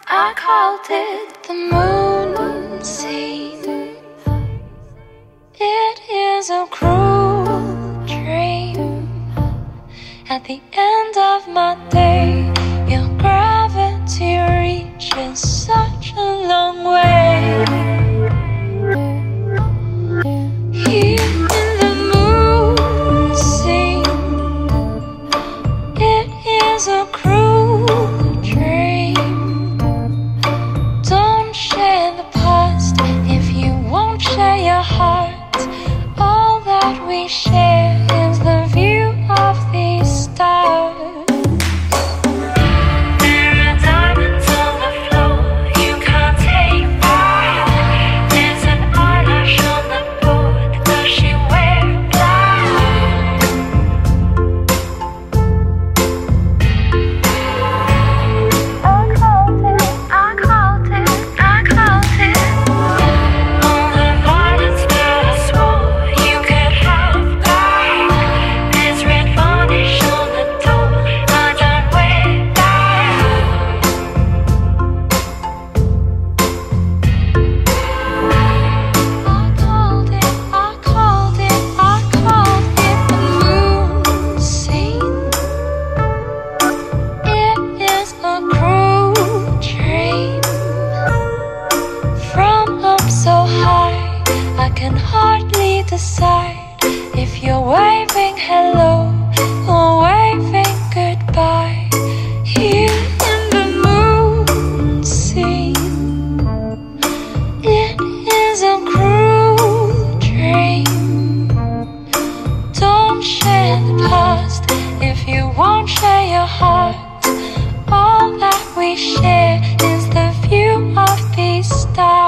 I called it the moon scene. It is a cruel dream. At the end of my day, your gravity reaches such a long way. Here in the moon scene, it is a cruel dream. Don't share the past if you won't share your heart. All that we share is the view of these stars. There are diamonds on the floor you can't take back. There's an eyelash on the board. Does she wear black? I called it. All the violence that I swore you could have back. There's red varnish on the door. I don't wear that. I called it the moon scene. It is a cruel dream. From up so high, I can hardly decide if you're waving hello or waving goodbye. Here in the moon scene, it is a cruel dream. Don't share the past if you won't share your heart. All that we share is the view of these stars.